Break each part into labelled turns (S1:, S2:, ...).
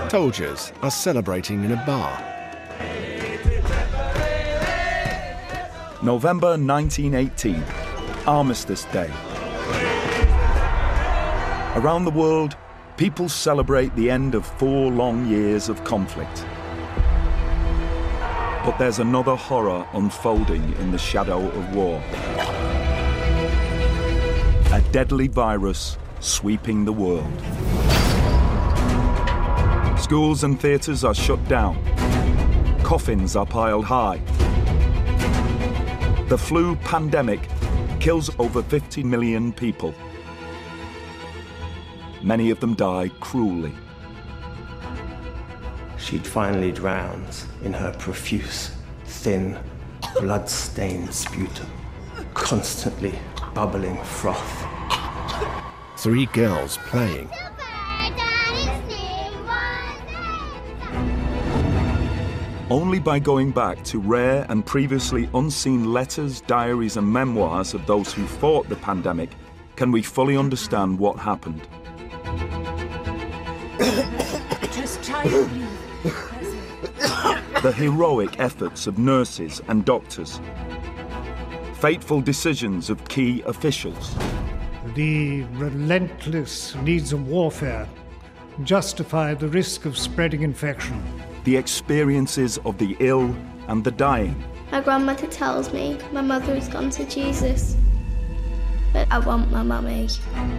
S1: Soldiers are celebrating in a bar.
S2: November 1918, Armistice Day. Around the world, people celebrate the end of 4 long years of conflict. But there's another horror unfolding in the shadow of war. A deadly virus sweeping the world. Schools and theatres are shut down. Coffins are piled high. The flu pandemic kills over 50 million people. Many of them die cruelly.
S3: She'd finally drowned in her profuse, thin, blood-stained sputum, constantly bubbling froth.
S1: 3 girls playing.
S2: Only by going back to rare and previously unseen letters, diaries and memoirs of those who fought the pandemic can we fully understand what happened.
S4: Just try to breathe.
S2: The heroic efforts of nurses and doctors. Fateful decisions of key officials.
S5: The relentless needs of warfare justify the risk of spreading infection.
S2: The experiences of the ill and the dying.
S6: My grandmother tells me my mother has gone to Jesus, but I want my mummy.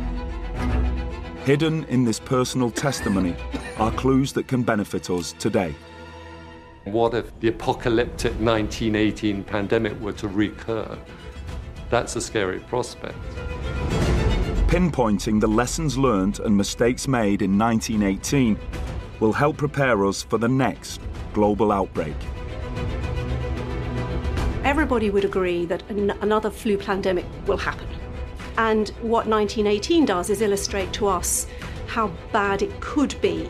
S2: Hidden in this personal testimony are clues that can benefit us today.
S7: What if the apocalyptic 1918 pandemic were to recur? That's a scary prospect.
S2: Pinpointing the lessons learned and mistakes made in 1918 will help prepare us for the next global outbreak.
S4: Everybody would agree that another flu pandemic will happen. And what 1918 does is illustrate to us how bad it could be.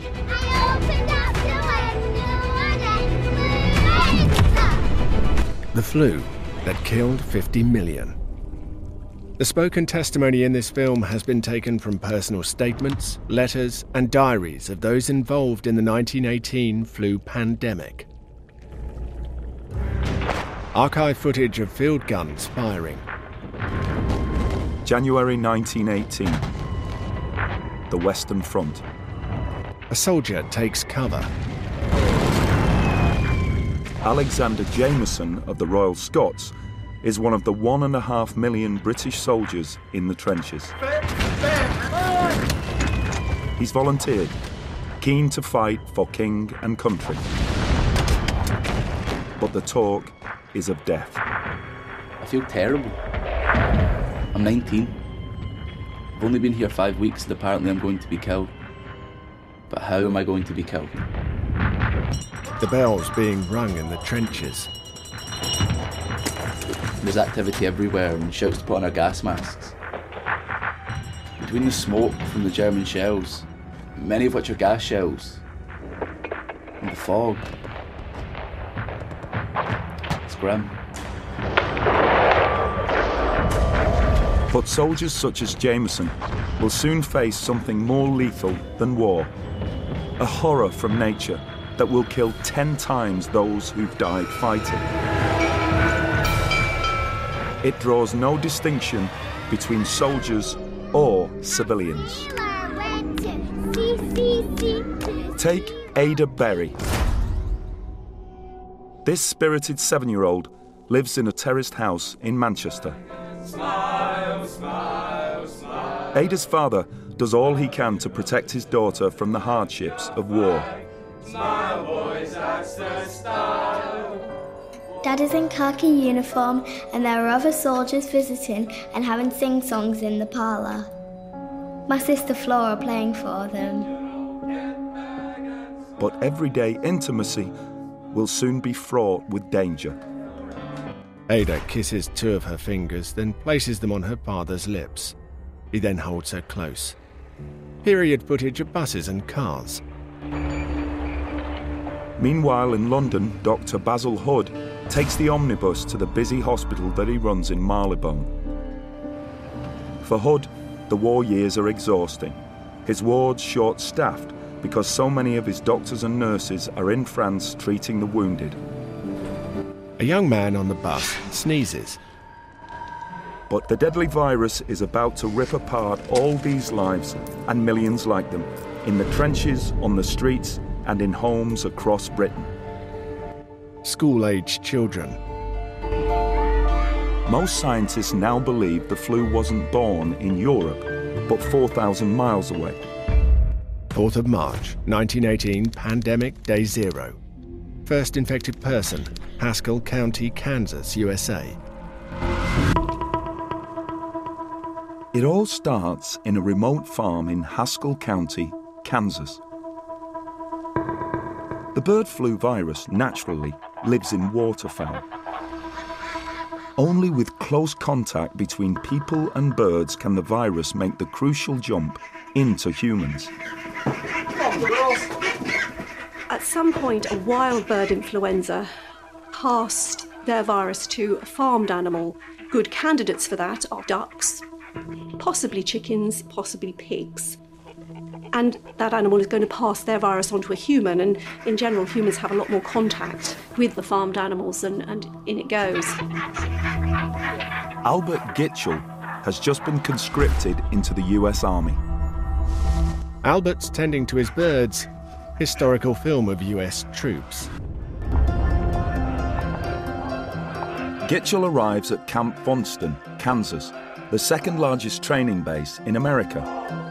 S1: The flu that killed 50 million. The spoken testimony in this film has been taken from personal statements, letters and diaries of those involved in the 1918 flu pandemic. Archive footage of field guns firing.
S2: January 1918. The Western Front.
S1: A soldier takes cover.
S2: Alexander Jameson of the Royal Scots is one of the 1.5 million British soldiers in the trenches. He's volunteered, keen to fight for king and country. But the talk is of death.
S8: I feel terrible. I'm 19. I've only been here 5 weeks and apparently I'm going to be killed. But how am I going to be killed?
S1: The bells being rung in the trenches.
S8: There's activity everywhere and shouts to put on our gas masks. Between the smoke from the German shells, many of which are gas shells, and the fog, it's grim.
S2: But soldiers such as Jameson will soon face something more lethal than war. A horror from nature that will kill 10 times those who've died fighting. It draws no distinction between soldiers or civilians. Take Ada Berry. This spirited 7-year-old lives in a terraced house in Manchester. Smile, smile, smile. Ada's father does all he can to protect his daughter from the hardships of war. Smile, boys, that's the style.
S6: Dad is in khaki uniform and there are other soldiers visiting and having sing-songs in the parlour. My sister Flora playing for them.
S2: But everyday intimacy will soon be fraught with danger.
S1: Ada kisses 2 of her fingers, then places them on her father's lips. He then holds her close. Period footage of buses and cars.
S2: Meanwhile in London, Dr. Basil Hood takes the omnibus to the busy hospital that he runs in Marylebone. For Hood, the war years are exhausting. His wards short-staffed because so many of his doctors and nurses are in France treating the wounded.
S1: A young man on the bus sneezes.
S2: But the deadly virus is about to rip apart all these lives and millions like them, in the trenches, on the streets, and in homes across Britain.
S1: School-aged children.
S2: Most scientists now believe the flu wasn't born in Europe, but 4,000 miles away.
S1: 4th of March, 1918, pandemic day 0. First infected person, Haskell County, Kansas, USA.
S2: It all starts in a remote farm in Haskell County, Kansas. The bird flu virus naturally lives in waterfowl. Only with close contact between people and birds can the virus make the crucial jump into humans.
S4: At some point, a wild bird influenza passed their virus to a farmed animal. Good candidates for that are ducks, possibly chickens, possibly pigs. And that animal is going to pass their virus onto a human, and in general, humans have a lot more contact with the farmed animals, and in it goes.
S2: Albert Gitchell has just been conscripted into the US Army.
S1: Albert's tending to his birds. Historical film of US troops.
S2: Gitchell arrives at Camp Funston, Kansas, the second largest training base in America.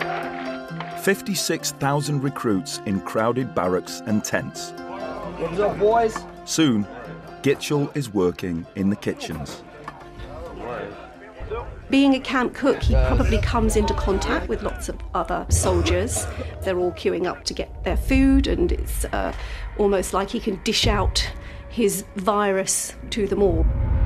S2: 56,000 recruits in crowded barracks and tents.
S9: What's up, boys?
S2: Soon, Gitchell is working in the kitchens.
S4: Being a camp cook, he probably comes into contact with lots of other soldiers. They're all queuing up to get their food, and it's almost like he can dish out his virus to them all.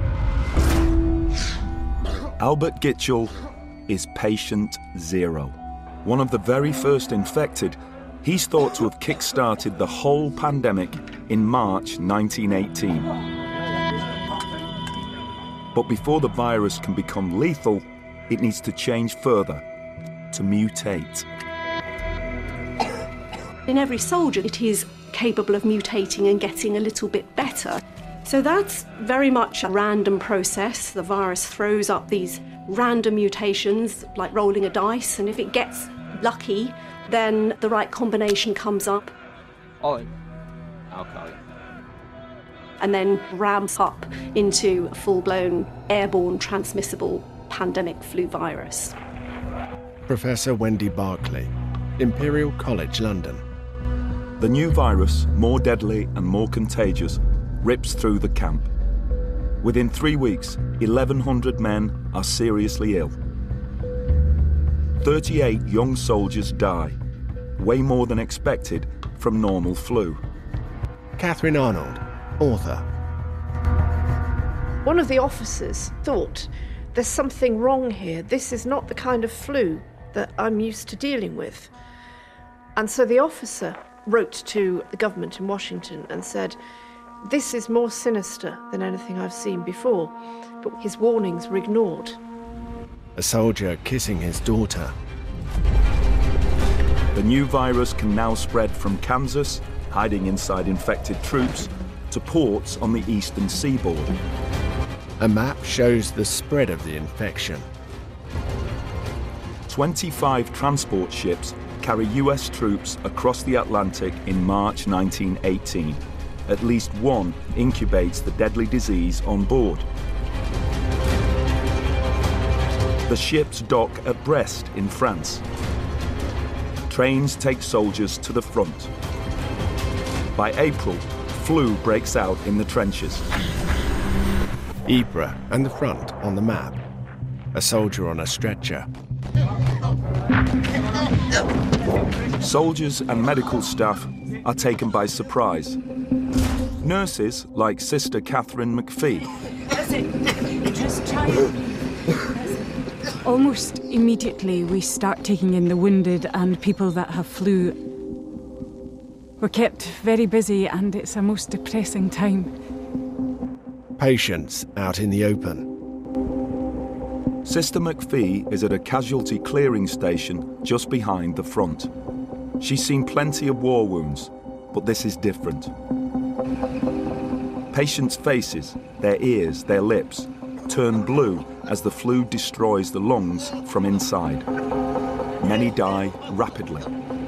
S2: Albert Gitchell is patient 0. One of the very first infected. He's thought to have kick-started the whole pandemic in March 1918. But before the virus can become lethal, it needs to change further, to mutate.
S4: In every soldier, it is capable of mutating and getting a little bit better. So that's very much a random process. The virus throws up these random mutations, like rolling a dice, and if it gets lucky, then the right combination comes up.
S9: Okay.
S4: And then ramps up into a full-blown airborne transmissible pandemic flu virus.
S1: Professor Wendy Barclay, Imperial College, London.
S2: The new virus, more deadly and more contagious, rips through the camp. Within 3 weeks, 1,100 men are seriously ill. 38 young soldiers die, way more than expected from normal flu.
S1: Catherine Arnold, author.
S10: One of the officers thought, there's something wrong here. This is not the kind of flu that I'm used to dealing with. And so the officer wrote to the government in Washington and said, this is more sinister than anything I've seen before. But his warnings were ignored.
S1: A soldier kissing his daughter.
S2: The new virus can now spread from Kansas, hiding inside infected troops, to ports on the eastern seaboard.
S1: A map shows the spread of the infection.
S2: 25 transport ships carry US troops across the Atlantic in March 1918. At least one incubates the deadly disease on board. The ships dock at Brest in France. Trains take soldiers to the front. By April, flu breaks out in the trenches.
S1: Ypres and the front on the map. A soldier on a stretcher.
S2: Soldiers and medical staff are taken by surprise. Nurses, like Sister Catherine McPhee.
S11: Almost immediately we start taking in the wounded and people that have flu. We're kept very busy and it's a most depressing time.
S1: Patients out in the open.
S2: Sister McPhee is at a casualty clearing station just behind the front. She's seen plenty of war wounds, but this is different. Patients' faces, their ears, their lips, turn blue as the flu destroys the lungs from inside. Many die rapidly.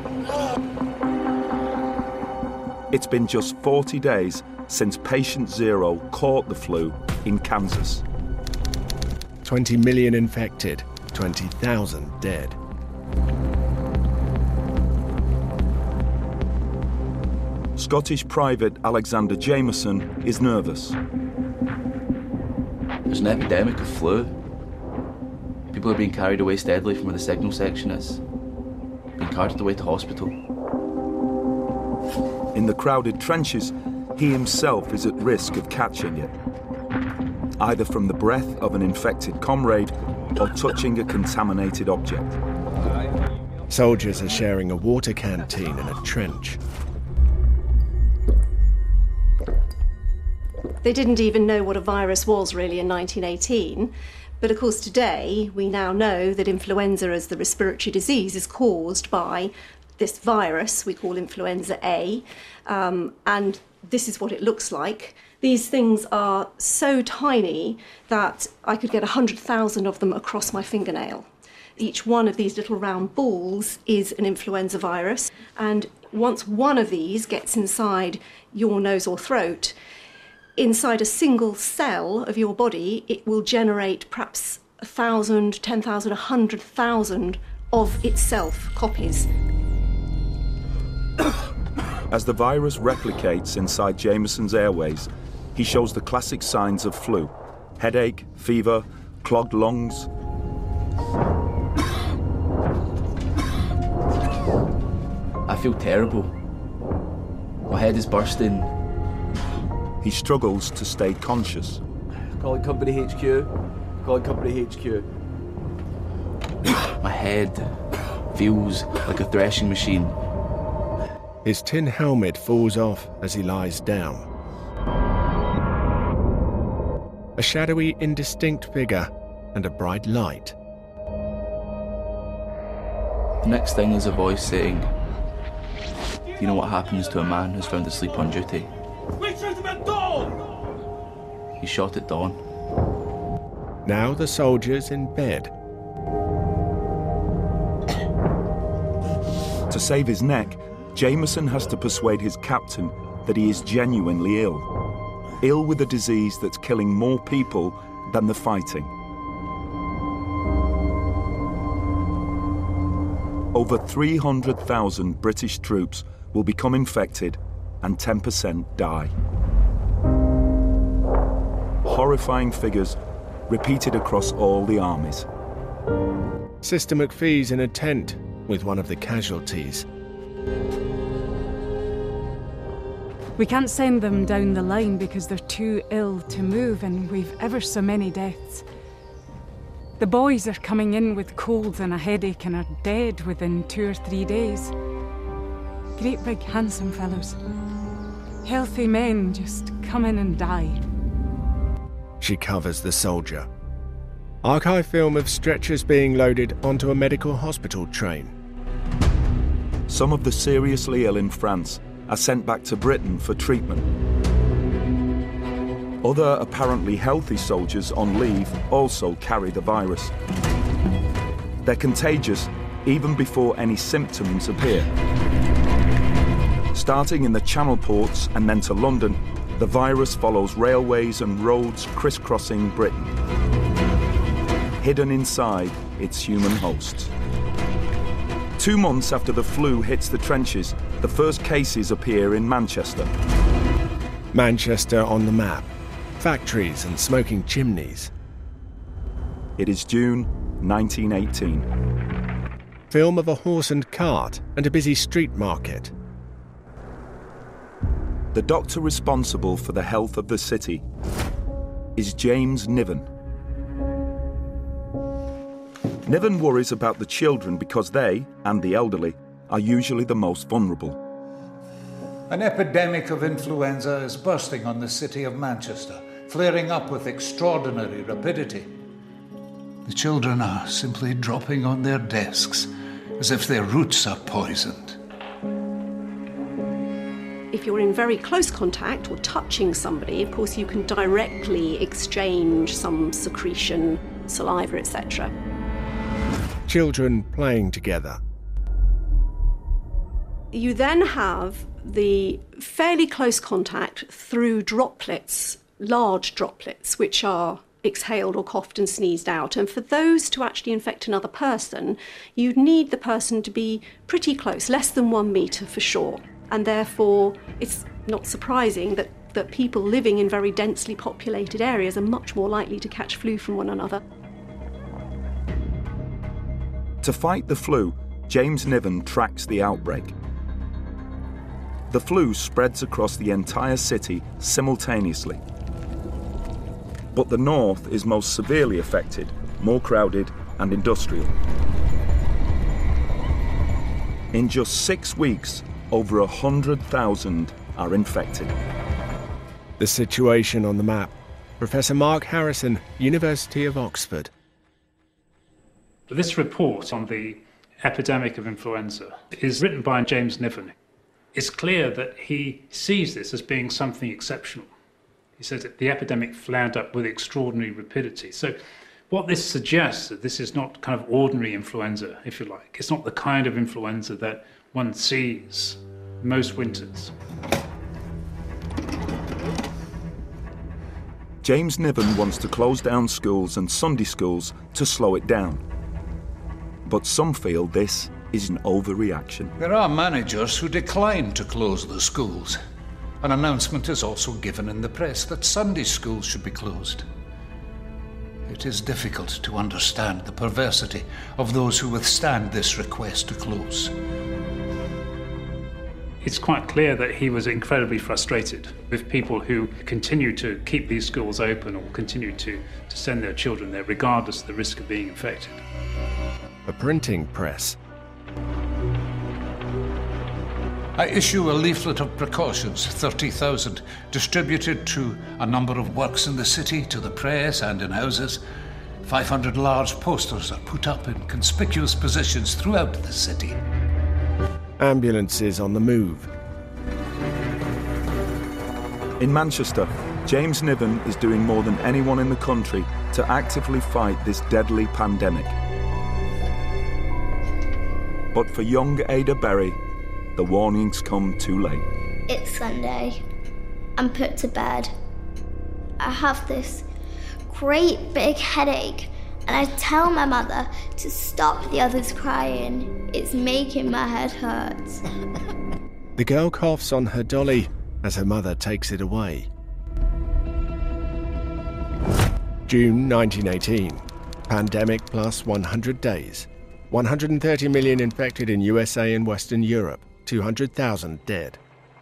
S2: It's been just 40 days since patient 0 caught the flu in Kansas.
S1: 20 million infected, 20,000 dead.
S2: Scottish Private Alexander Jameson is nervous.
S8: There's an epidemic of flu. People are being carried away steadily from where the signal section is, being carted away to hospital.
S2: In the crowded trenches, he himself is at risk of catching it, either from the breath of an infected comrade or touching a contaminated object.
S1: Soldiers are sharing a water canteen in a trench.
S4: They didn't even know what a virus was really in 1918, but of course today we now know that influenza as the respiratory disease is caused by this virus we call influenza A, and this is what it looks like. These things are so tiny that I could get 100,000 of them across my fingernail. Each one of these little round balls is an influenza virus, and once one of these gets inside your nose or throat, inside a single cell of your body, it will generate perhaps 1,000, 10,000, 100,000 of itself copies.
S2: As the virus replicates inside Jameson's airways, he shows the classic signs of flu: headache, fever, clogged lungs.
S8: I feel terrible. My head is bursting.
S2: He struggles to stay conscious.
S12: Calling Company HQ. Calling Company HQ.
S8: My head feels like a threshing machine.
S1: His tin helmet falls off as he lies down. A shadowy, indistinct figure and a bright light.
S8: The next thing is a voice saying, "Do you know what happens to a man who's found asleep on duty?
S13: We shoot him at dawn!"
S8: He's shot at dawn."
S1: Now the soldier's in bed.
S2: To save his neck, Jameson has to persuade his captain that he is genuinely ill. Ill with a disease that's killing more people than the fighting. Over 300,000 British troops will become infected and 10% die. Horrifying figures repeated across all the armies.
S1: Sister McPhee's in a tent with one of the casualties.
S11: We can't send them down the line because they're too ill to move, and we've ever so many deaths. The boys are coming in with colds and a headache and are dead within 2 or 3 days. Great big handsome fellows. Healthy men just come in and die.
S1: She covers the soldier. Archive film of stretchers being loaded onto a medical hospital train.
S2: Some of the seriously ill in France are sent back to Britain for treatment. Other apparently healthy soldiers on leave also carry the virus. They're contagious even before any symptoms appear. Starting in the Channel ports and then to London, the virus follows railways and roads crisscrossing Britain, hidden inside its human hosts. 2 months after the flu hits the trenches, the first cases appear in Manchester.
S1: Manchester on the map. Factories and smoking chimneys.
S2: It is June 1918.
S1: Film of a horse and cart and a busy street market.
S2: The doctor responsible for the health of the city is James Niven. Niven worries about the children because they, and the elderly, are usually the most vulnerable.
S14: An epidemic of influenza is bursting on the city of Manchester, flaring up with extraordinary rapidity. The children are simply dropping on their desks as if their roots are poisoned.
S4: If you're in very close contact or touching somebody, of course you can directly exchange some secretion, saliva, etc.
S1: Children playing together.
S4: You then have the fairly close contact through droplets, large droplets, which are exhaled or coughed and sneezed out. And for those to actually infect another person, you'd need the person to be pretty close, less than 1 metre for sure. And therefore, it's not surprising that people living in very densely populated areas are much more likely to catch flu from one another.
S2: To fight the flu, James Niven tracks the outbreak. The flu spreads across the entire city simultaneously. But the north is most severely affected, more crowded and industrial. In just 6 weeks, over 100,000 are infected.
S1: The situation on the map. Professor Mark Harrison, University of Oxford.
S15: This report on the epidemic of influenza is written by James Niven. It's clear that he sees this as being something exceptional. He says that the epidemic flared up with extraordinary rapidity. So what this suggests that this is not kind of ordinary influenza, if you like. It's not the kind of influenza that one sees most winters.
S2: James Niven wants to close down schools and Sunday schools to slow it down. But some feel this is an overreaction.
S14: There are managers who decline to close the schools. An announcement is also given in the press that Sunday schools should be closed. It is difficult to understand the perversity of those who withstand this request to close.
S15: It's quite clear that he was incredibly frustrated with people who continue to keep these schools open or continue to send their children there regardless of the risk of being infected.
S1: A printing press.
S14: I issue a leaflet of precautions, 30,000, distributed to a number of works in the city, to the press and in houses. 500 large posters are put up in conspicuous positions throughout the city.
S1: Ambulances on the move.
S2: In Manchester, James Niven is doing more than anyone in the country to actively fight this deadly pandemic. But for young Ada Berry, the warnings come too late.
S6: It's Sunday. I'm put to bed. I have this great big headache, and I tell my mother to stop the others crying. It's making my head hurt.
S1: The girl coughs on her dolly as her mother takes it away. June 1918. Pandemic plus 100 days. 130 million infected in USA and Western Europe. 200,000 dead.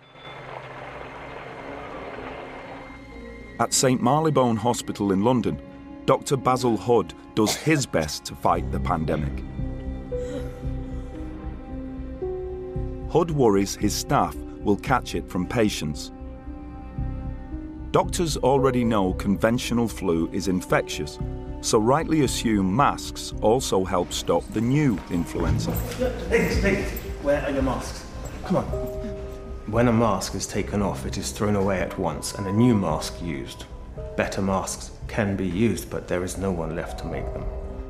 S2: At St Marylebone Hospital in London, Dr. Basil Hood does his best to fight the pandemic. Hood worries his staff will catch it from patients. Doctors already know conventional flu is infectious, so rightly assume masks also help stop the new influenza.
S3: Ladies, where are your masks? Come on. When a mask is taken off, it is thrown away at once and a new mask used. Better masks can be used, but there is no one left to make them.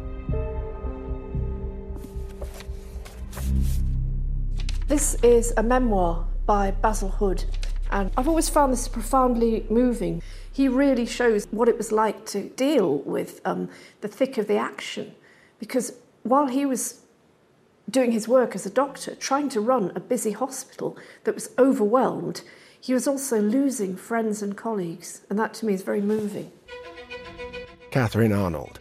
S10: This is a memoir by Basil Hood, and I've always found this profoundly moving. He really shows what it was like to deal with the thick of the action, because while he was doing his work as a doctor, trying to run a busy hospital that was overwhelmed, he was also losing friends and colleagues, and that to me is very moving.
S1: Catherine Arnold.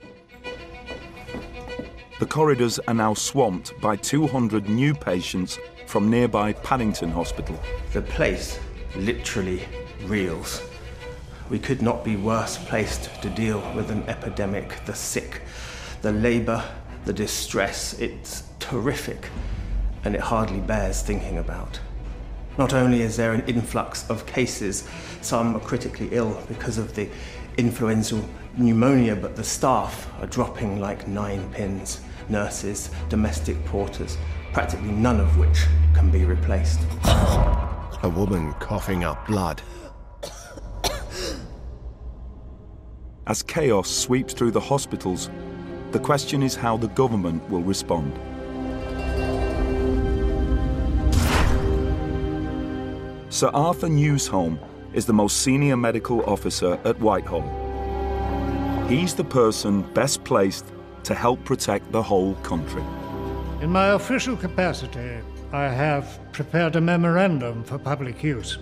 S2: The corridors are now swamped by 200 new patients from nearby Paddington Hospital.
S3: The place literally reels. We could not be worse placed to deal with an epidemic. The sick, the labour, the distress, it's terrific, and it hardly bears thinking about. Not only is there an influx of cases, some are critically ill because of the influenza pneumonia, but the staff are dropping like 9 pins. Nurses, domestic porters, practically none of which can be replaced.
S1: A woman coughing up blood.
S2: As chaos sweeps through the hospitals, the question is how the government will respond. Sir Arthur Newsholme is the most senior medical officer at Whitehall. He's the person best placed to help protect the whole country.
S5: In my official capacity, I have prepared a memorandum for public use.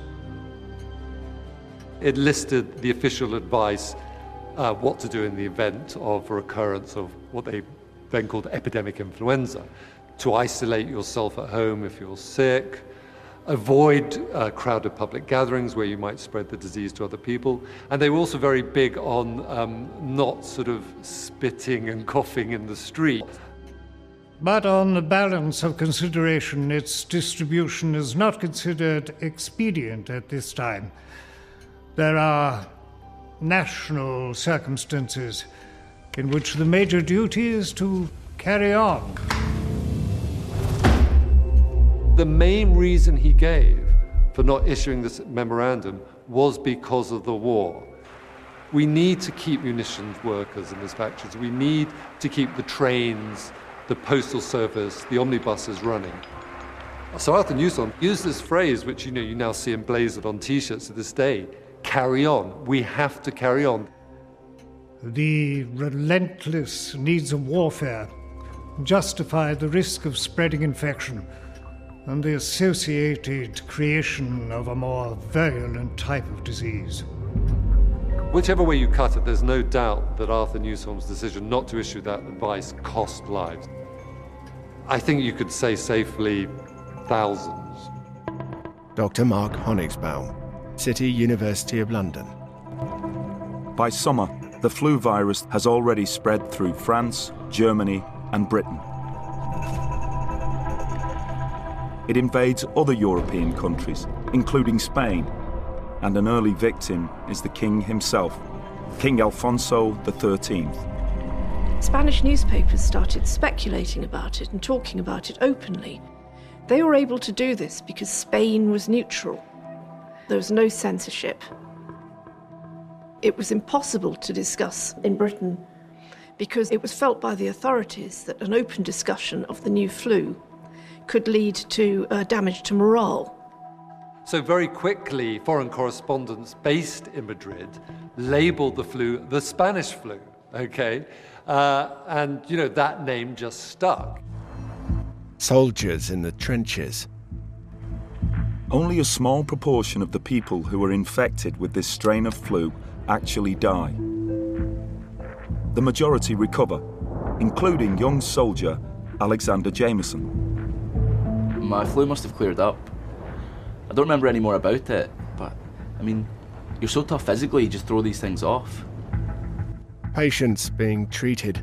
S7: It listed the official advice, what to do in the event of a recurrence of what they then called epidemic influenza. To isolate yourself at home if you're sick, avoid crowded public gatherings where you might spread the disease to other people. And they were also very big on not sort of spitting and coughing in the street.
S5: But on the balance of consideration, its distribution is not considered expedient at this time. There are national circumstances in which the major duty is to carry on.
S7: The main reason he gave for not issuing this memorandum was because of the war. We need to keep munitions workers in these factories. We need to keep the trains, the postal service, the omnibuses running. So Arthur Newsholme used this phrase, which you now see emblazoned on T-shirts to this day, carry on. We have to carry on.
S5: The relentless needs of warfare justify the risk of spreading infection and the associated creation of a more virulent type of disease.
S7: Whichever way you cut it, there's no doubt that Arthur Newsholme's decision not to issue that advice cost lives. I think you could say safely thousands.
S1: Dr. Mark Honigsbaum, City University of London.
S2: By summer, the flu virus has already spread through France, Germany, and Britain. It invades other European countries, including Spain, and an early victim is the king himself, King Alfonso XIII.
S10: Spanish newspapers started speculating about it and talking about it openly. They were able to do this because Spain was neutral. There was no censorship. It was impossible to discuss in Britain because it was felt by the authorities that an open discussion of the new flu could lead to damage to morale.
S7: So very quickly, foreign correspondents based in Madrid labeled the flu the Spanish flu, okay? And, that name just stuck.
S1: Soldiers in the trenches.
S2: Only a small proportion of the people who are infected with this strain of flu actually die. The majority recover, including young soldier Alexander Jameson.
S8: My flu must have cleared up. I don't remember any more about it, but, you're so tough physically, you just throw these things off.
S1: Patients being treated.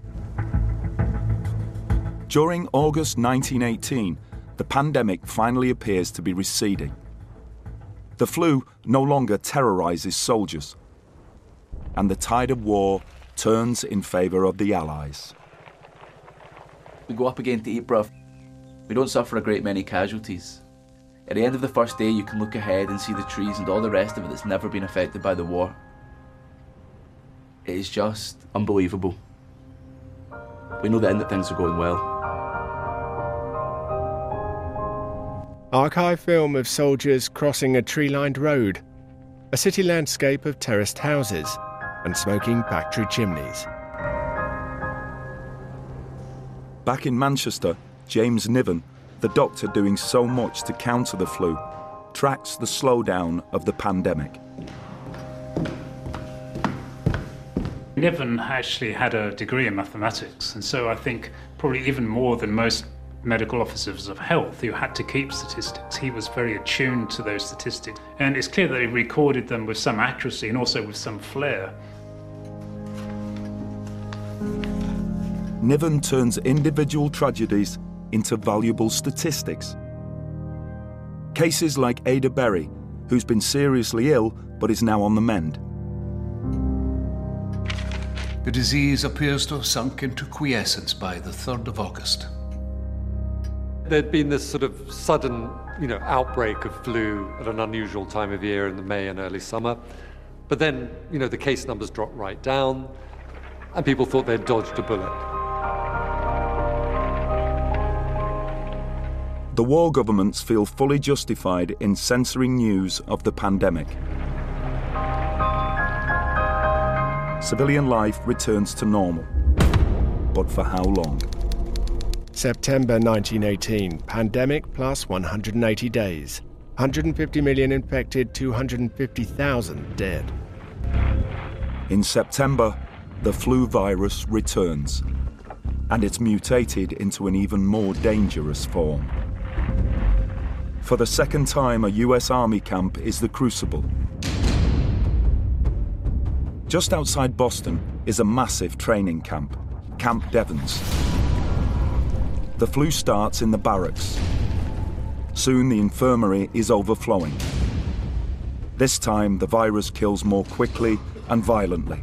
S2: During August 1918, the pandemic finally appears to be receding. The flu no longer terrorizes soldiers, and the tide of war turns in favour of the Allies.
S8: We go up again to Ypres. We don't suffer a great many casualties. At the end of the first day, you can look ahead and see the trees and all the rest of it that's never been affected by the war. It is just unbelievable. We know then that things are going well.
S1: Archive film of soldiers crossing a tree-lined road, a city landscape of terraced houses and smoking factory chimneys.
S2: Back in Manchester, James Niven, the doctor doing so much to counter the flu, tracks the slowdown of the pandemic.
S15: Niven actually had a degree in mathematics, and so I think probably even more than most medical officers of health who had to keep statistics, he was very attuned to those statistics. And it's clear that he recorded them with some accuracy and also with some flair.
S2: Niven turns individual tragedies into valuable statistics. Cases like Ada Berry, who's been seriously ill but is now on the mend.
S14: The disease appears to have sunk into quiescence by the 3rd of August.
S7: there'd been this sort of sudden, outbreak of flu at an unusual time of year in the May and early summer. But then, the case numbers dropped right down, and people thought they'd dodged a bullet.
S2: The war governments feel fully justified in censoring news of the pandemic. Civilian life returns to normal. But for how long?
S1: September 1918, pandemic plus 180 days. 150 million infected, 250,000 dead.
S2: In September, the flu virus returns, and it's mutated into an even more dangerous form. For the second time, a US Army camp is the Crucible. Just outside Boston is a massive training camp, Camp Devens. The flu starts in the barracks. Soon the infirmary is overflowing. This time the virus kills more quickly and violently.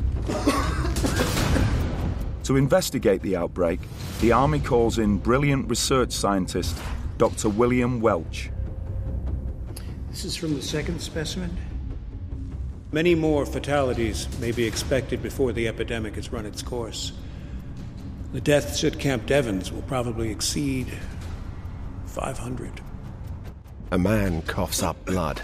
S2: To investigate the outbreak, the Army calls in brilliant research scientist Dr. William Welch.
S16: This is from the second specimen. Many more fatalities may be expected before the epidemic has run its course. The deaths at Camp Devens will probably exceed 500.
S1: A man coughs up blood.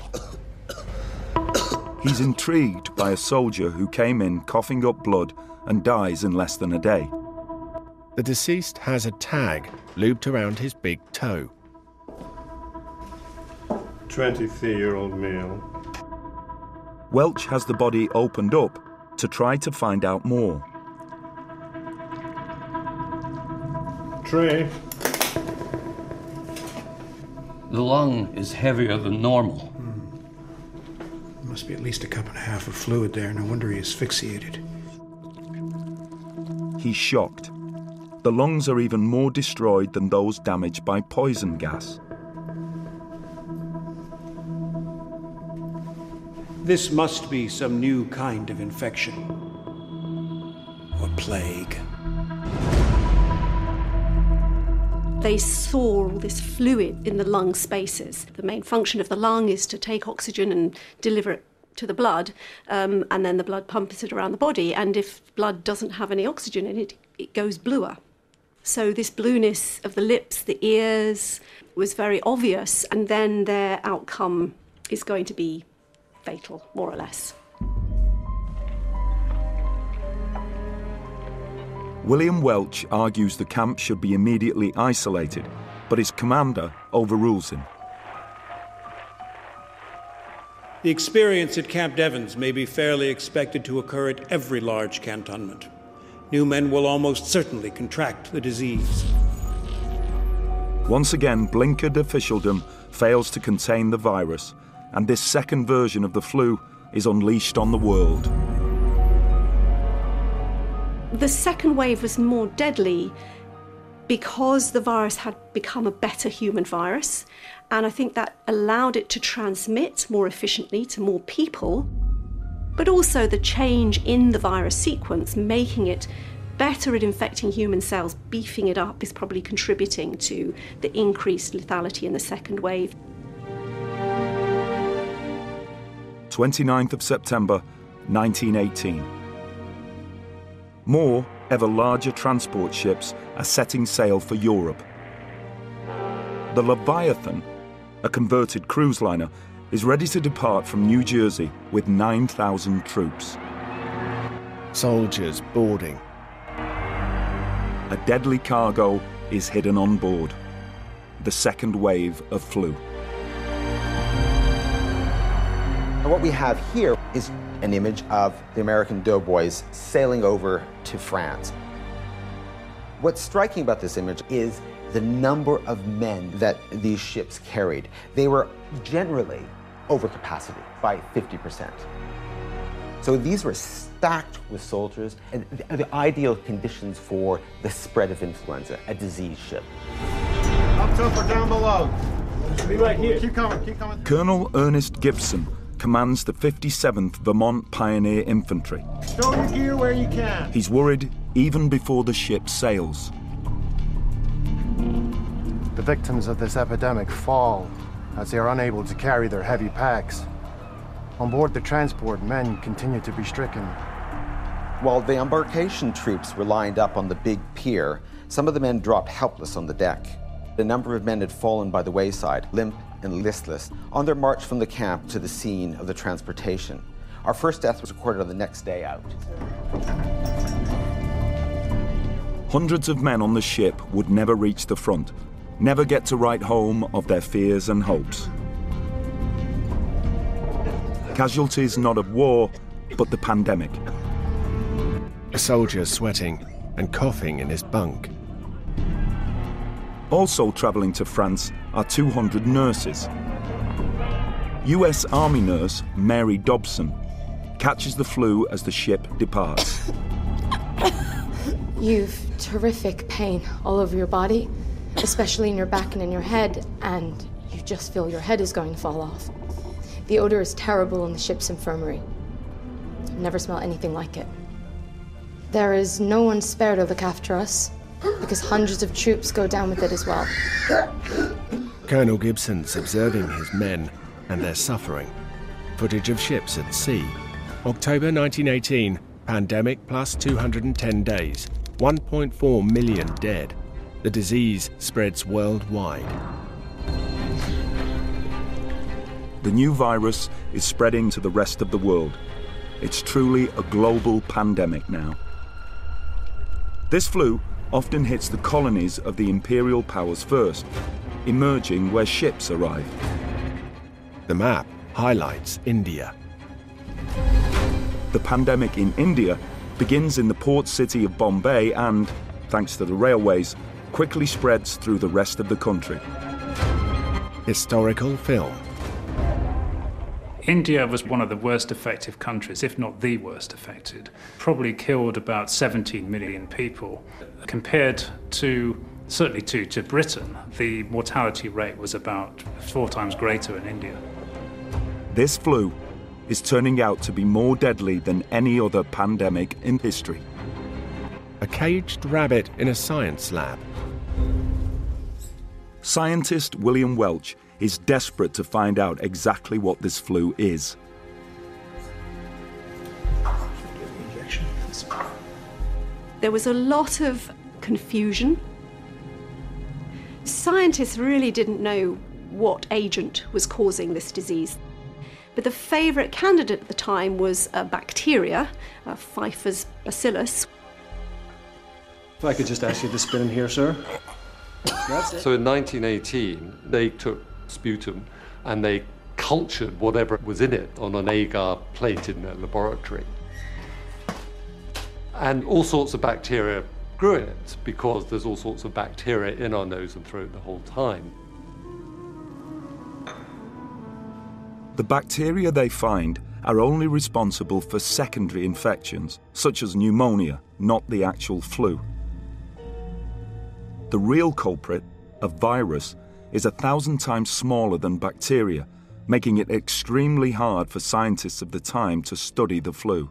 S2: He's intrigued by a soldier who came in coughing up blood and dies in less than a day.
S1: The deceased has a tag looped around his big toe.
S17: 23-year-old male.
S2: Welch has the body opened up to try to find out more.
S17: Trey.
S18: The lung is heavier than normal.
S16: There must be at least a cup and a half of fluid there. No wonder he asphyxiated.
S2: He's shocked. The lungs are even more destroyed than those damaged by poison gas.
S16: This must be some new kind of infection. Or plague.
S4: They saw all this fluid in the lung spaces. The main function of the lung is to take oxygen and deliver it to the blood, and then the blood pumps it around the body. And if blood doesn't have any oxygen in it, it goes bluer. So this blueness of the lips, the ears, was very obvious, and then their outcome is going to be fatal, more or less.
S2: William Welch argues the camp should be immediately isolated, but his commander overrules him.
S16: The experience at Camp Devens may be fairly expected to occur at every large cantonment. New men will almost certainly contract the disease.
S2: Once again, blinkered officialdom fails to contain the virus, and this second version of the flu is unleashed on the world.
S4: The second wave was more deadly because the virus had become a better human virus, and I think that allowed it to transmit more efficiently to more people, but also the change in the virus sequence, making it better at infecting human cells, beefing it up, is probably contributing to the increased lethality in the second wave.
S2: 29th of September, 1918. More, ever larger transport ships are setting sail for Europe. The Leviathan, a converted cruise liner, is ready to depart from New Jersey with 9,000 troops.
S1: Soldiers boarding.
S2: A deadly cargo is hidden on board. The second wave of flu.
S19: And what we have here is an image of the American doughboys sailing over to France. What's striking about this image is the number of men that these ships carried. They were generally over capacity by 50%. So these were stacked with soldiers and the ideal conditions for the spread of influenza, a disease ship.
S17: Up top or down below? Be right here. Keep coming, keep coming.
S2: Colonel Ernest Gibson commands the 57th Vermont Pioneer Infantry.
S17: Stow your gear where you can.
S2: He's worried even before the ship sails.
S5: The
S20: victims of this epidemic fall as they are unable to carry their heavy packs. On board the transport, men continue to be stricken.
S19: While the embarkation troops were lined up on the big pier, some of the men dropped helpless on the deck. A number of men had fallen by the wayside, limp and listless, on their march from the camp to the scene of the transportation. Our first death was recorded on the next day out.
S2: Hundreds of men on the ship would never reach the front, never get to write home of their fears and hopes. Casualties not of war, but the pandemic.
S1: A soldier sweating and coughing in his bunk.
S2: Also travelling to France are 200 nurses. US Army nurse Mary Dobson catches the flu as the ship departs.
S21: You've terrific pain all over your body, especially in your back and in your head, and you just feel your head is going to fall off. The odor is terrible in the ship's infirmary. I've never smelled anything like it. There is no one spared to look after us, because hundreds of troops go down with it as well.
S1: Colonel Gibson's observing his men and their suffering. Footage of ships at sea. October 1918, pandemic plus 210 days. 1.4 million dead. The disease spreads worldwide.
S2: The new virus is spreading to the rest of the world. It's truly a global pandemic now. This flu often hits the colonies of the imperial powers first, emerging where ships arrive.
S1: The map highlights India.
S2: The pandemic in India begins in the port city of Bombay and, thanks to the railways, quickly spreads through the rest of the country.
S1: Historical film.
S15: India was one of the worst affected countries, if not the worst affected. Probably killed about 17 million people. Compared to, certainly to Britain, the mortality rate was about 4 times greater in India.
S2: This flu is turning out to be more deadly than any other pandemic in history.
S1: A caged rabbit in a science lab.
S2: Scientist William Welch is desperate to find out exactly what this flu is.
S4: There was a lot of confusion. Scientists really didn't know what agent was causing this disease. But the favourite candidate at the time was a bacteria, Pfeiffer's bacillus.
S12: If I could just ask you to spin in here, sir. That's it.
S7: So in 1918, they took sputum and they cultured whatever was in it on an agar plate in their laboratory. And all sorts of bacteria grew in it because there's all sorts of bacteria in our nose and throat the whole time.
S2: The bacteria they find are only responsible for secondary infections, such as pneumonia, not the actual flu. The real culprit, a virus, is 1,000 times smaller than bacteria, making it extremely hard for scientists of the time to study the flu.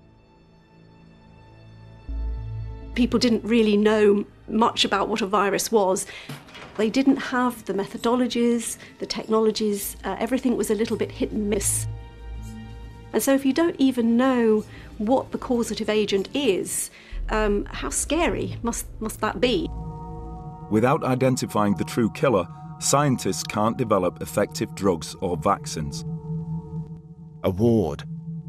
S4: People didn't really know much about what a virus was. They didn't have the methodologies, the technologies, everything was a little bit hit and miss. And so if you don't even know what the causative agent is, how scary must that be?
S2: Without identifying the true killer, scientists can't develop effective drugs or vaccines.
S1: A ward.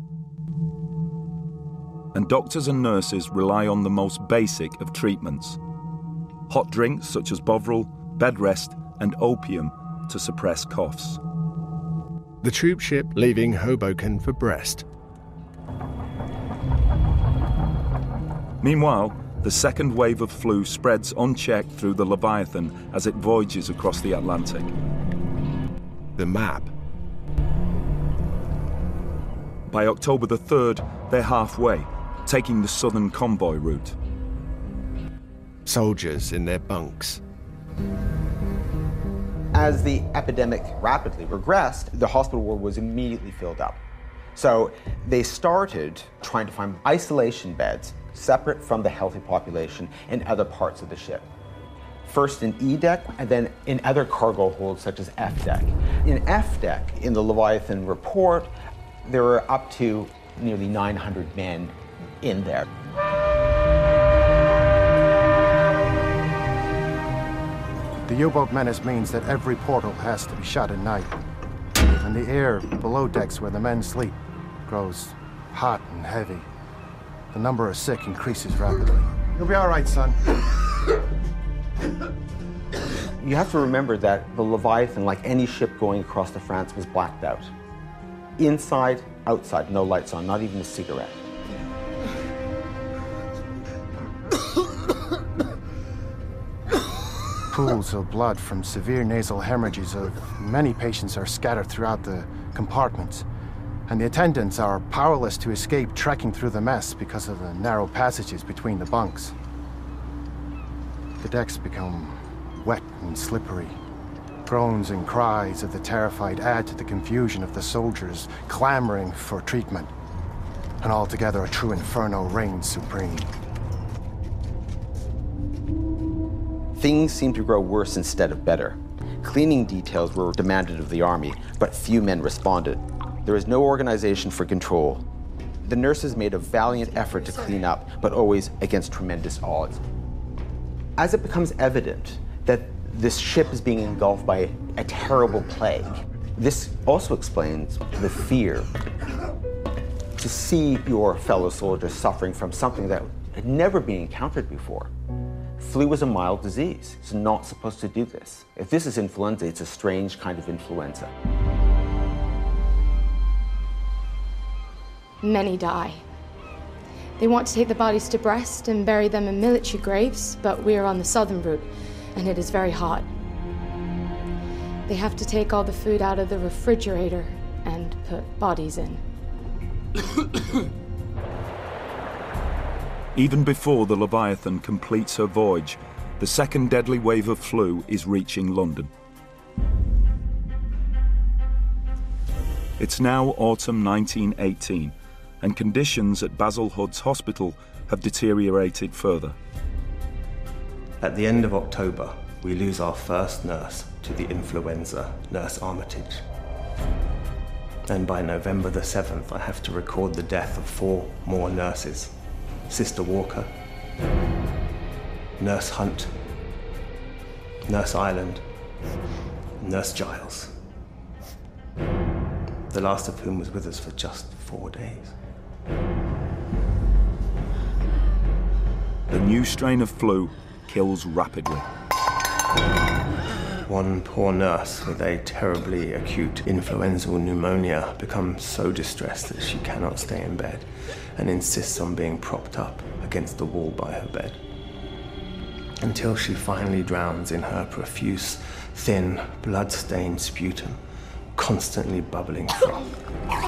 S2: And doctors and nurses rely on the most basic of treatments. Hot drinks such as Bovril, bed rest and opium to suppress coughs.
S1: The troop ship leaving Hoboken for Brest.
S2: Meanwhile, the second wave of flu spreads unchecked through the Leviathan as it voyages across the Atlantic.
S1: The map.
S2: By October the 3rd, they're halfway, taking the southern convoy route.
S1: Soldiers in their bunks.
S19: As the epidemic rapidly progressed, the hospital ward was immediately filled up. So they started trying to find isolation beds separate from the healthy population in other parts of the ship. first in E deck and then in other cargo holds such as F deck. In F deck, in the Leviathan report, there were up to nearly 900 men in there.
S20: The U-boat menace means that every portal has to be shut at night. And the air below decks where the men sleep grows hot and heavy. The number of sick increases rapidly. You'll be all right, son.
S19: You have to remember that the Leviathan, like any ship going across to France, was blacked out. Inside, outside, no lights on, not even a cigarette.
S20: Pools of blood from severe nasal hemorrhages of many patients are scattered throughout the compartments, and the attendants are powerless to escape trekking through the mess because of the narrow passages between the bunks. The decks become wet and slippery. Groans and cries of the terrified add to the confusion of the soldiers clamoring for treatment, and altogether a true inferno reigns supreme.
S19: Things seemed to grow worse instead of better. Cleaning details were demanded of the army, but few men responded. There was no organization for control. The nurses made a valiant effort to clean up, but always against tremendous odds. As it becomes evident that this ship is being engulfed by a terrible plague, this also explains the fear. To see your fellow soldiers suffering from something that had never been encountered before. Flu is a mild disease. It's not supposed to do this. If this is influenza, it's a strange kind of influenza.
S21: Many die. They want to take the bodies to Brest and bury them in military graves, but we are on the southern route, and it is very hot. They have to take all the food out of the refrigerator and put bodies in.
S2: Even before the Leviathan completes her voyage, the second deadly wave of flu is reaching London. It's now autumn 1918, and conditions at Basil Hood's hospital have deteriorated further.
S3: At the end of October, we lose our first nurse to the influenza, Nurse Armitage. And by November the 7th, I have to record the death of 4 more nurses. Sister Walker, Nurse Hunt, Nurse Ireland, Nurse Giles. The last of whom was with us for just 4 days.
S2: The new strain of flu kills rapidly.
S3: One poor nurse with a terribly acute influenzal pneumonia becomes so distressed that she cannot stay in bed and insists on being propped up against the wall by her bed, until she finally drowns in her profuse, thin, blood-stained sputum, constantly bubbling froth.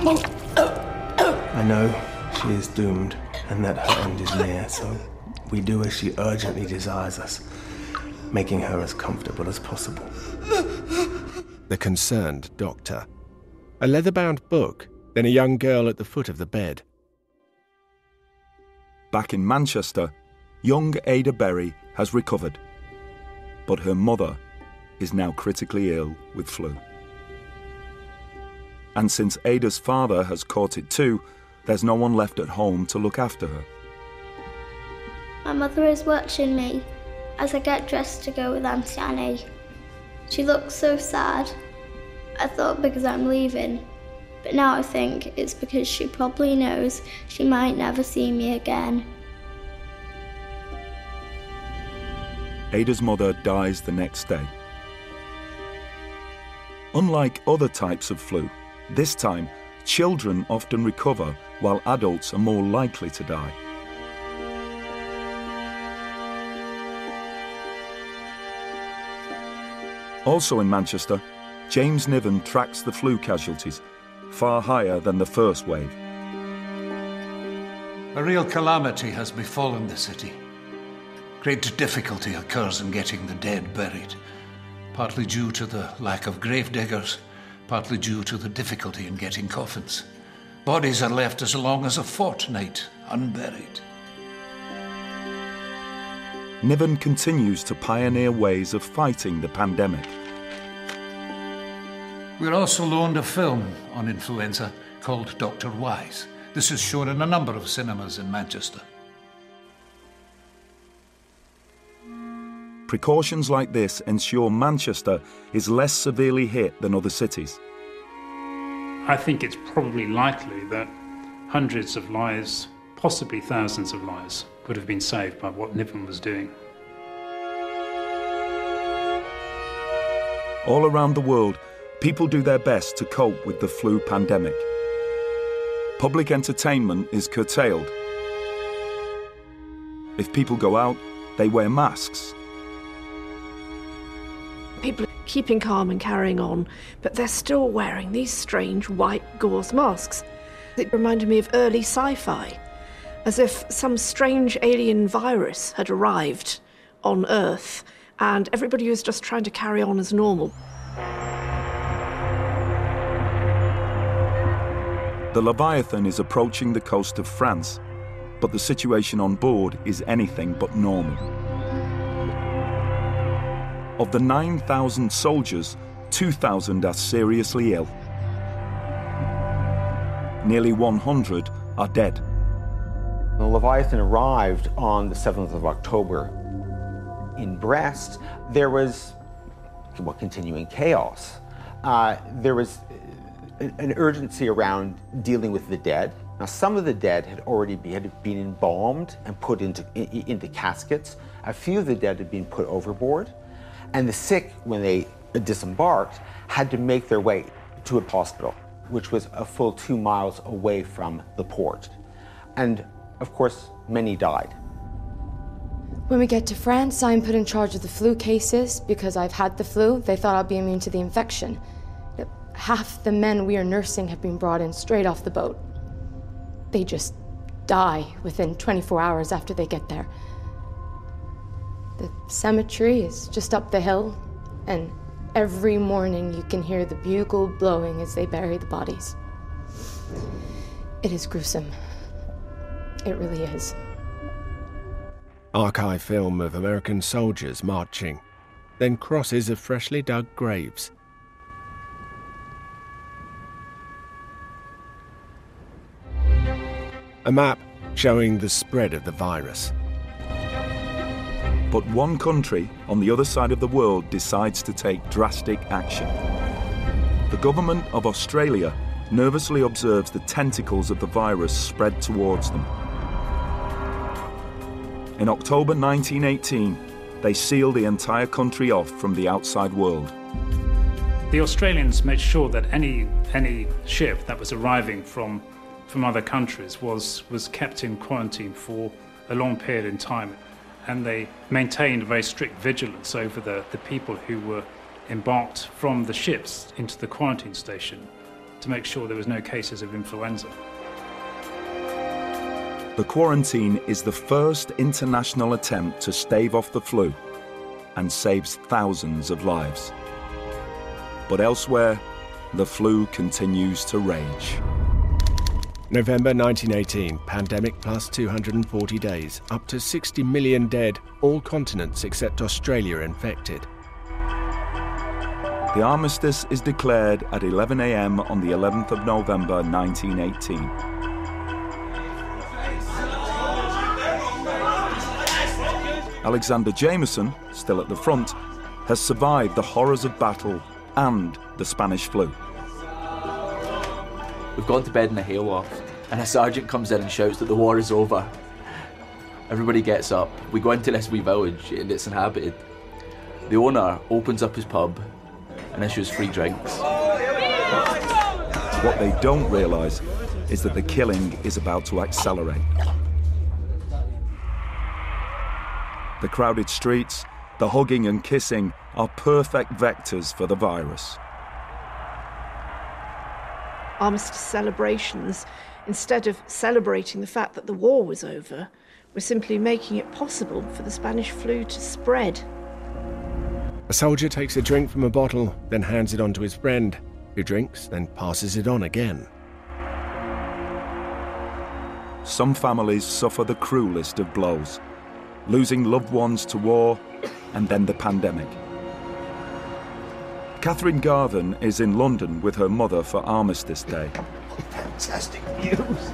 S3: I know she is doomed and that her end is near, so we do as she urgently desires us, making her as comfortable as possible.
S1: The concerned doctor. A leather-bound book, then a young girl at the foot of the bed.
S2: Back in Manchester, young Ada Berry has recovered, but her mother is now critically ill with flu. And since Ada's father has caught it too, there's no one left at home to look after her.
S6: My mother is watching me as I get dressed to go with Auntie Annie. She looks so sad. I thought because I'm leaving, but now I think it's because she probably knows she might never see me again.
S2: Ada's mother dies the next day. Unlike other types of flu, this time children often recover while adults are more likely to die. Also in Manchester, James Niven tracks the flu casualties, far higher than the first wave.
S14: A real calamity has befallen the city. Great difficulty occurs in getting the dead buried, partly due to the lack of grave diggers, partly due to the difficulty in getting coffins. Bodies are left as long as a fortnight unburied.
S2: Niven continues to pioneer ways of fighting the pandemic.
S14: We're also loaned a film on influenza called Dr. Wise. This is shown in a number of cinemas in Manchester.
S2: Precautions like this ensure Manchester is less severely hit than other cities.
S15: I think it's probably likely that hundreds of lives, possibly thousands of lives, would have been saved by what Niven was doing.
S2: All around the world, people do their best to cope with the flu pandemic. Public entertainment is curtailed. If people go out, they wear masks.
S10: People are keeping calm and carrying on, but they're still wearing these strange white gauze masks. It reminded me of early sci-fi, as if some strange alien virus had arrived on Earth and everybody was just trying to carry on as normal.
S2: The Leviathan is approaching the coast of France, but the situation on board is anything but normal. Of the 9,000 soldiers, 2,000 are seriously ill. Nearly 100 are dead.
S19: The Leviathan arrived on the 7th of October. In Brest, there was continuing chaos. There was an urgency around dealing with the dead. Now, some of the dead had already been embalmed and put into caskets. A few of the dead had been put overboard. And the sick, when they disembarked, had to make their way to a hospital, which was a full 2 miles away from the port. And, of course, many died.
S21: When we get to France, I'm put in charge of the flu cases because I've had the flu. They thought I'd be immune to the infection. Half the men we are nursing have been brought in straight off the boat. They just die within 24 hours after they get there. The cemetery is just up the hill, and every morning you can hear the bugle blowing as they bury the bodies. It is gruesome. It really is.
S1: Archive film of American soldiers marching, then crosses of freshly dug graves. A map showing the spread of the virus.
S2: But one country on the other side of the world decides to take drastic action. The government of Australia nervously observes the tentacles of the virus spread towards them. In October 1918, they seal the entire country off from the outside world.
S15: The Australians made sure that any ship that was arriving from other countries was kept in quarantine for a long period in time. And they maintained very strict vigilance over the people who were embarked from the ships into the quarantine station to make sure there was no cases of influenza.
S2: The quarantine is the first international attempt to stave off the flu and saves thousands of lives. But elsewhere, the flu continues to rage.
S1: November 1918, pandemic plus 240 days, up to 60 million dead, all continents except Australia infected.
S2: The armistice is declared at 11 a.m. on the 11th of November 1918. Alexander Jameson, still at the front, has survived the horrors of battle and the Spanish flu.
S8: We've gone to bed in a hayloft, and a sergeant comes in and shouts that the war is over. Everybody gets up. We go into this wee village, and it's inhabited. The owner opens up his pub and issues free drinks.
S2: What they don't realise is that the killing is about to accelerate. The crowded streets, the hugging and kissing are perfect vectors for the virus.
S10: Armistice celebrations, instead of celebrating the fact that the war was over, were simply making it possible for the Spanish flu to spread.
S1: A soldier takes a drink from a bottle, then hands it on to his friend, who drinks, then passes it on again.
S2: Some families suffer the cruelest of blows. losing loved ones to war and then the pandemic. Catherine Garvin is in London with her mother for Armistice Day.
S3: Fantastic views.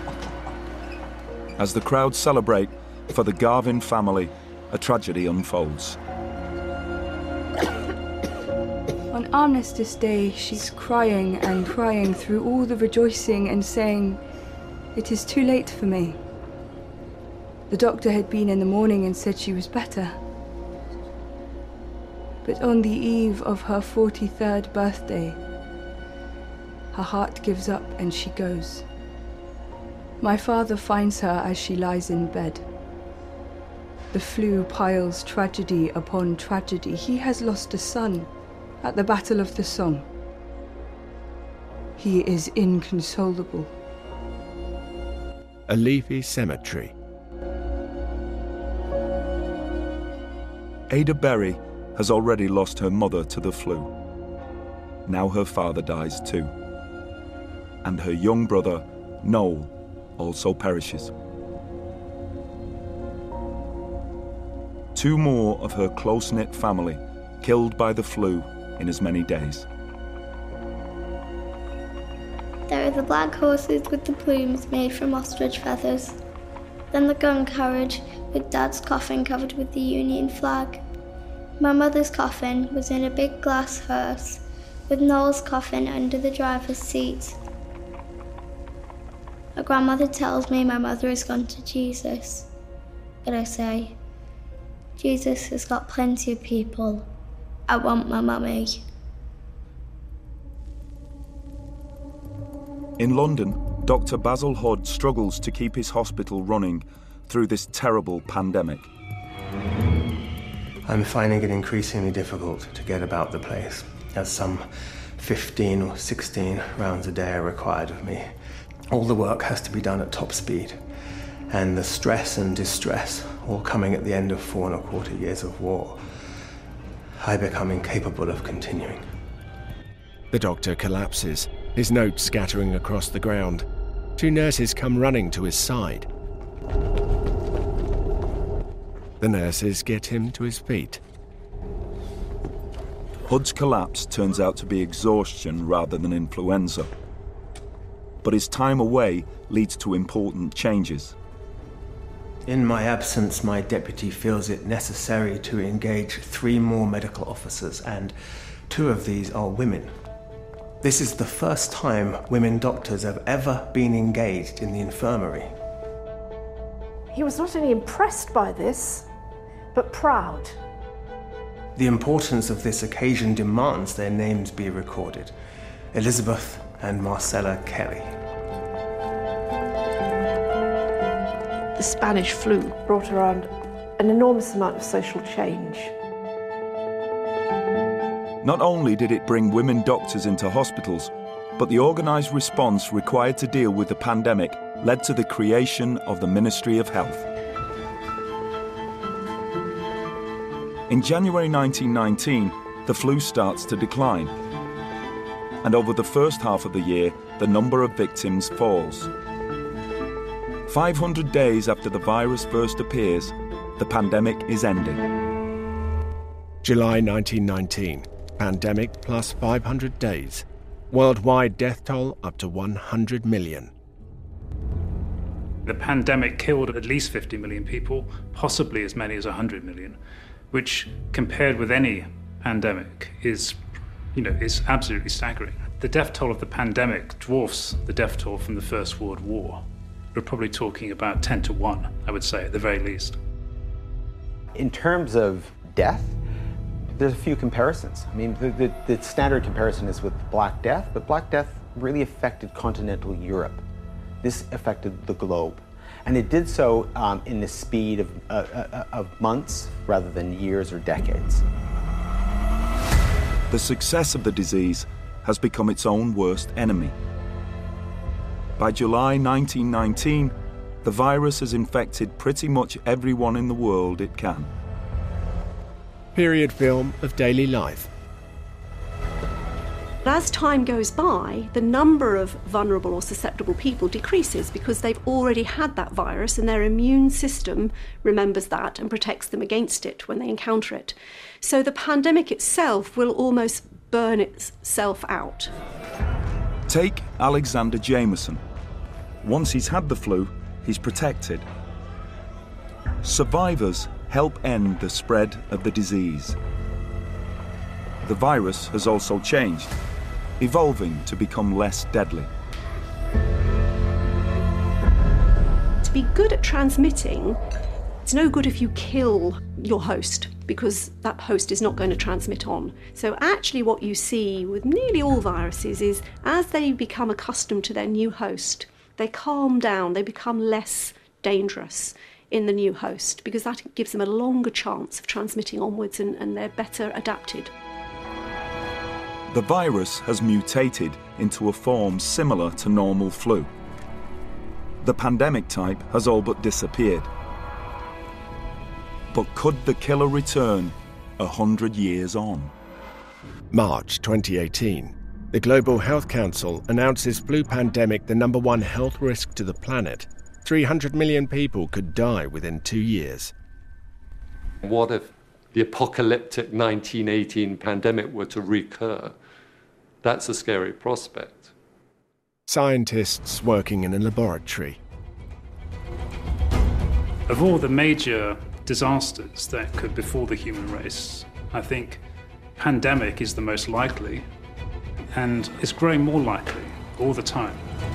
S2: As the crowd celebrate, for the Garvin family, a tragedy unfolds.
S9: On Armistice Day, she's crying and crying through all the rejoicing and saying, "It is too late for me." The doctor had been in the morning and said she was better. But on the eve of her 43rd birthday, her heart gives up and she goes. My father finds her as she lies in bed. The flu piles tragedy upon tragedy. He has lost a son at the Battle of the Somme. He is inconsolable.
S1: A leafy cemetery.
S2: Ada Berry has already lost her mother to the flu. Now her father dies too. And her young brother, Noel, also perishes. 2 more of her close-knit family killed by the flu in as many days.
S6: There are the black horses with the plumes made from ostrich feathers. Then the gun carriage with Dad's coffin covered with the Union flag. My mother's coffin was in a big glass hearse with Noel's coffin under the driver's seat. My grandmother tells me my mother has gone to Jesus. But I say, Jesus has got plenty of people. I want my mummy.
S2: In London, Dr. Basil Hood struggles to keep his hospital running through this terrible pandemic.
S3: I'm finding it increasingly difficult to get about the place, as some 15 or 16 rounds a day are required of me. All the work has to be done at top speed, and the stress and distress all coming at the end of 4¼ years of war. I become incapable of continuing.
S1: The doctor collapses, his notes scattering across the ground. 2 nurses come running to his side. The nurses get him to his feet.
S2: Hood's collapse turns out to be exhaustion rather than influenza. But his time away leads to important changes.
S3: In my absence, my deputy feels it necessary to engage 3 more medical officers, and 2 of these are women. This is the first time women doctors have ever been engaged in the infirmary.
S10: He was not only impressed by this, but proud.
S3: The importance of this occasion demands their names be recorded. Elizabeth and Marcella Kelly.
S10: The Spanish flu brought around an enormous amount of social change.
S2: Not only did it bring women doctors into hospitals, but the organised response required to deal with the pandemic led to the creation of the Ministry of Health. In January 1919, the flu starts to decline. And over the first half of the year, the number of victims falls. 500 days after the virus first appears, the pandemic is ending.
S1: July 1919. Pandemic plus 500 days. Worldwide death toll up to 100 million.
S15: The pandemic killed at least 50 million people, possibly as many as 100 million, which compared with any pandemic is absolutely staggering. The death toll of the pandemic dwarfs the death toll from the First World War. We're probably talking about 10 to 1, I would say, at the very least.
S19: In terms of death, there's a few comparisons. I mean, the standard comparison is with Black Death, but Black Death really affected continental Europe. This affected the globe. And it did so in the speed of months rather than years or decades.
S2: The success of the disease has become its own worst enemy. By July 1919, the virus has infected pretty much everyone in the world it can.
S1: Period film of daily life.
S4: As time goes by, the number of vulnerable or susceptible people decreases because they've already had that virus and their immune system remembers that and protects them against it when they encounter it. So the pandemic itself will almost burn itself out.
S2: Take Alexander Jameson. Once he's had the flu, he's protected. Survivors help end the spread of the disease. The virus has also changed, evolving to become less deadly.
S4: To be good at transmitting, it's no good if you kill your host, because that host is not going to transmit on. So actually what you see with nearly all viruses is as they become accustomed to their new host, they calm down, they become less dangerous in the new host, because that gives them a longer chance of transmitting onwards and they're better adapted.
S2: The virus has mutated into a form similar to normal flu. The pandemic type has all but disappeared. But could the killer return 100 years on?
S1: March 2018. The Global Health Council announces flu pandemic the #1 health risk to the planet. 300 million people could die within 2 years.
S7: What if the apocalyptic 1918 pandemic were to recur? That's a scary prospect.
S1: Scientists working in a laboratory.
S15: Of all the major disasters that could befall the human race, I think pandemic is the most likely, and it's growing more likely all the time.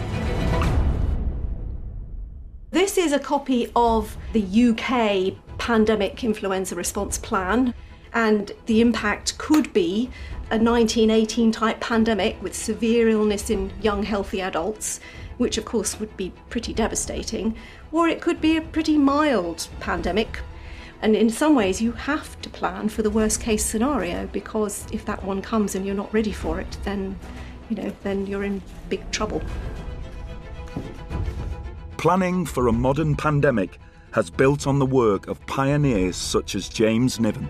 S4: This is a copy of the UK pandemic influenza response plan, and the impact could be a 1918 type pandemic with severe illness in young healthy adults, which of course would be pretty devastating, or it could be a pretty mild pandemic. And in some ways you have to plan for the worst case scenario, because if that one comes and you're not ready for it, then you're in big trouble.
S2: Planning for a modern pandemic has built on the work of pioneers such as James Niven.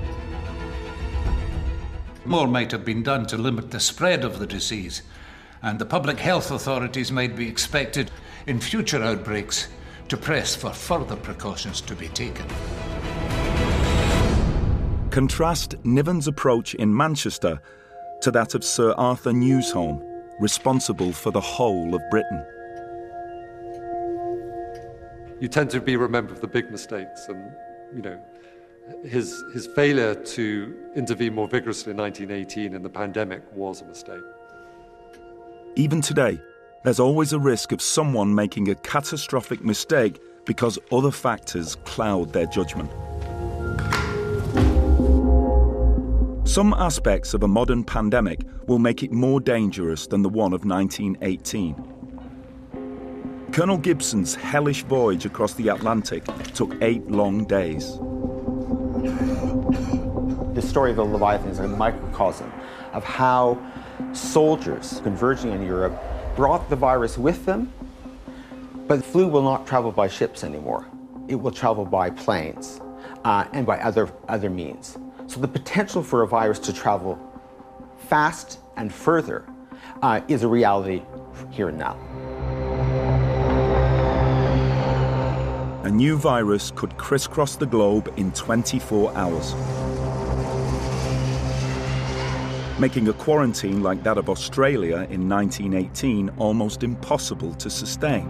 S14: More might have been done to limit the spread of the disease, and the public health authorities might be expected in future outbreaks to press for further precautions to be taken.
S2: Contrast Niven's approach in Manchester to that of Sir Arthur Newsholme, responsible for the whole of Britain.
S7: You tend to be remembered for the big mistakes, and his failure to intervene more vigorously in 1918 in the pandemic was a mistake.
S2: Even today, there's always a risk of someone making a catastrophic mistake because other factors cloud their judgment. Some aspects of a modern pandemic will make it more dangerous than the one of 1918. Colonel Gibson's hellish voyage across the Atlantic took 8 long days.
S19: The story of the Leviathan is a microcosm of how soldiers converging in Europe brought the virus with them, but the flu will not travel by ships anymore. It will travel by planes and by other means. So the potential for a virus to travel fast and further is a reality here and now.
S2: A new virus could crisscross the globe in 24 hours, making a quarantine like that of Australia in 1918 almost impossible to sustain.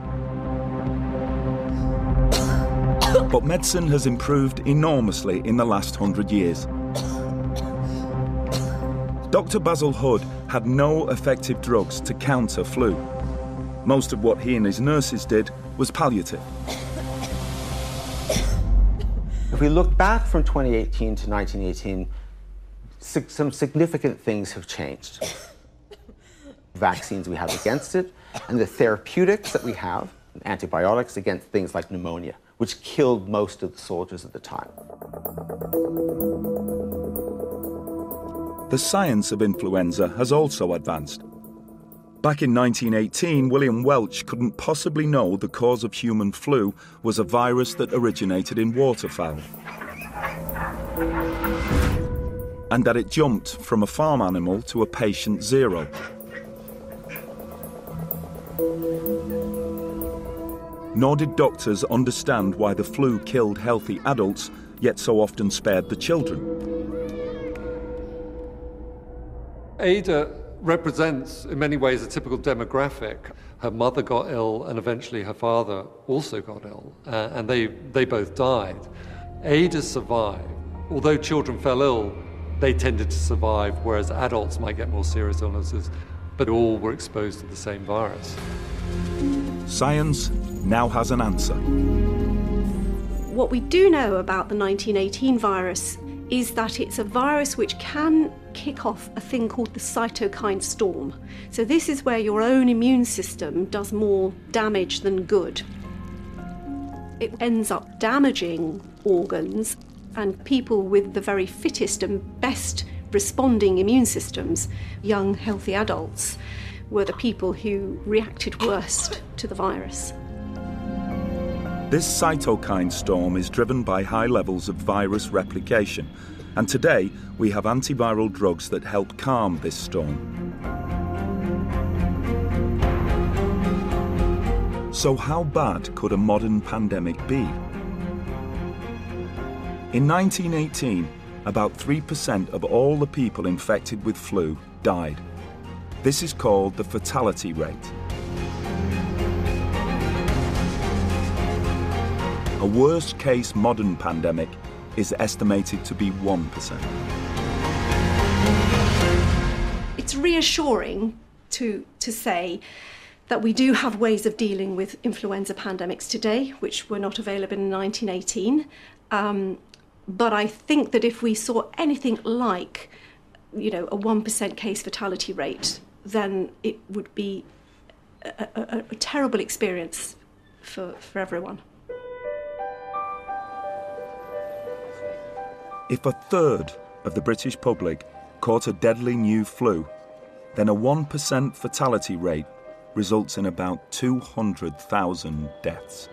S2: But medicine has improved enormously in the last 100 years. Dr. Basil Hood had no effective drugs to counter flu. Most of what he and his nurses did was palliative.
S19: If we look back from 2018 to 1918, some significant things have changed. Vaccines we have against it, and the therapeutics that we have, antibiotics against things like pneumonia, which killed most of the soldiers at the time.
S2: The science of influenza has also advanced. Back in 1918, William Welch couldn't possibly know the cause of human flu was a virus that originated in waterfowl. and that it jumped from a farm animal to a patient zero. Nor did doctors understand why the flu killed healthy adults, yet so often spared the children.
S7: Ada represents, in many ways, a typical demographic. Her mother got ill, and eventually her father also got ill, and they both died. Ada survived. Although children fell ill, they tended to survive, whereas adults might get more serious illnesses, but all were exposed to the same virus.
S2: Science now has an answer.
S4: What we do know about the 1918 virus is that it's a virus which can kick off a thing called the cytokine storm. So this is where your own immune system does more damage than good. It ends up damaging organs, and people with the very fittest and best responding immune systems, young healthy adults, were the people who reacted worst to the virus.
S2: This cytokine storm is driven by high levels of virus replication, and today we have antiviral drugs that help calm this storm. So how bad could a modern pandemic be? In 1918, about 3% of all the people infected with flu died. This is called the fatality rate. A worst-case modern pandemic is estimated to be 1%.
S4: It's reassuring to say that we do have ways of dealing with influenza pandemics today, which were not available in 1918. But I think that if we saw anything like, a 1% case fatality rate, then it would be a terrible experience for everyone.
S2: If a third of the British public caught a deadly new flu, then a 1% fatality rate results in about 200,000 deaths.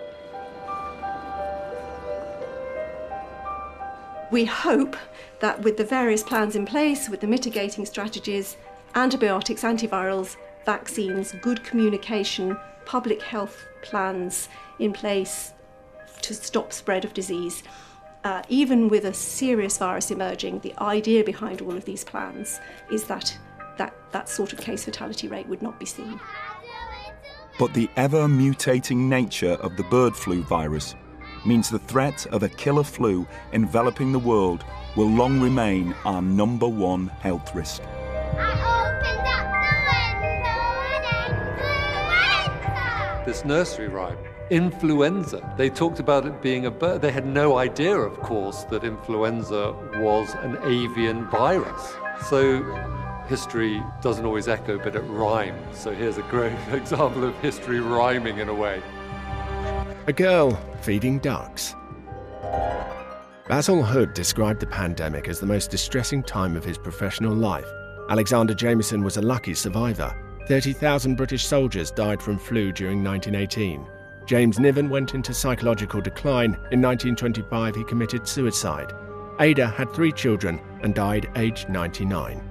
S4: We hope that with the various plans in place, with the mitigating strategies, antibiotics, antivirals, vaccines, good communication, public health plans in place to stop spread of disease, even with a serious virus emerging, the idea behind all of these plans is that sort of case fatality rate would not be seen.
S2: But the ever-mutating nature of the bird flu virus means the threat of a killer flu enveloping the world will long remain our number one health risk.
S7: This nursery rhyme, influenza, they talked about it being a bird. They had no idea, of course, that influenza was an avian virus. So history doesn't always echo, but it rhymes. So here's a great example of history rhyming in a way.
S1: A girl feeding ducks. Basil Hood described the pandemic as the most distressing time of his professional life. Alexander Jameson was a lucky survivor. 30,000 British soldiers died from flu during 1918. James Niven went into psychological decline. In 1925, he committed suicide. Ada had 3 children and died aged 99.